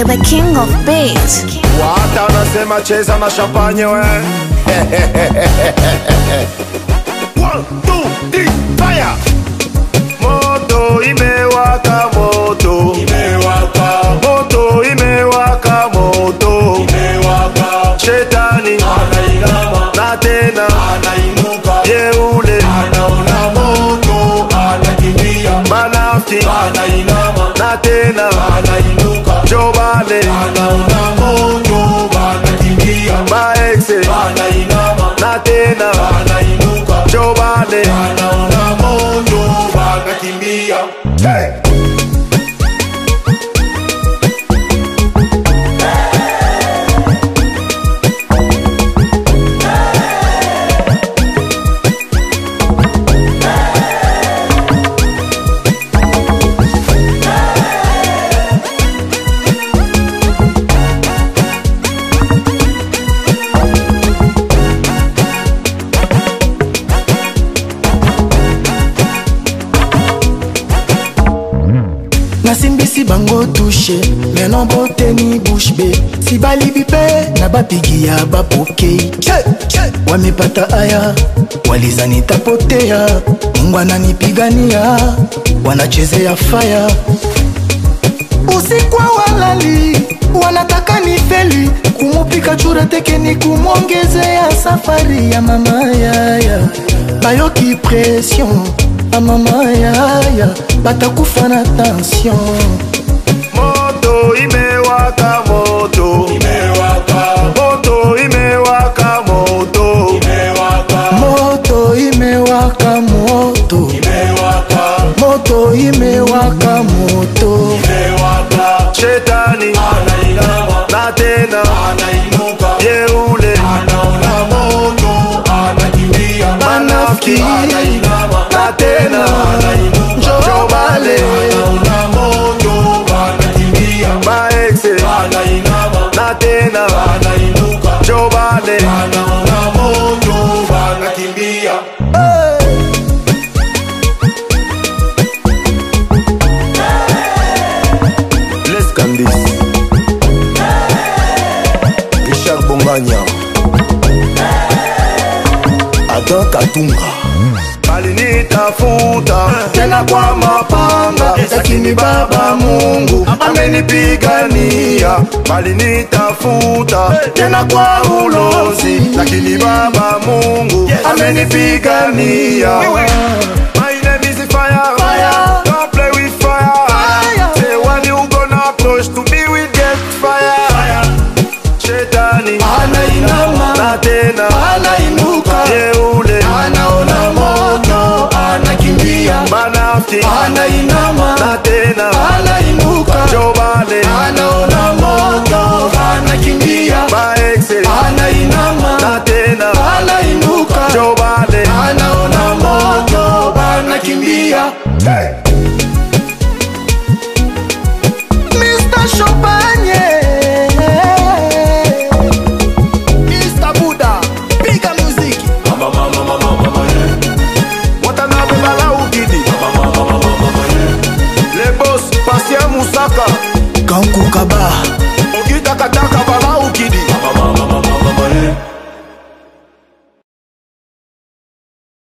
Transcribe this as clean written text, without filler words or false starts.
the king of beats. Wata unasema cheza na champagne we. 1, 2, 3, fire. Moto imewaka moto. Imewaka. Moto imewaka moto. Imewaka. Shetani anainama na tena anainuka. Yeule anaona moto anakimbia. Manafiki anainama na tena anainuka. Jobale anaona moto anakimbia. Maexe anainama na tena anainuka. Jobale anaona moto anakimbia. Hey! Nasimbisi bango touche, mais non bote ni bouche be. Si bali bipe, na bapigi ya bapokei. Wamepata aya, walizani tapotea. Mungu ananipigania, wanachezea fire. Usiku walali, wanataka nifeli. Kumupika chura teke ni kumongezea safari ya mama yaya. Bayoki pression, a mama yaya. Batakufa na tension. Moto imewaka moto. Imewaka. Moto imewaka moto. Imewaka. Moto imewaka moto. Imewaka. Moto imewaka moto. Imewaka. Shetani anainama na tena anainuka. Yeule anaona moto anakimbia. Manafiki anainama na tena anainuka. Jobale anaona moto anakimbia. Maexe anainama na tena anainuka. Jobale anaona moto anakimbia. Let's Candice Richard Bonganya Adam Katunga Balinitafuta tena kwa mapanga, lakini Baba Mungu amenipigania. Balinitafuta tena kwa ulozi, lakini Baba Mungu amenipigania. My name is fire. Fire. Don't play with fire. Fire. Say when you gonna approach to me with get fire. Fire. Shetani anainama na tena anainuka. Yeule anaona moto anakimbia. Manafiki anainama na tena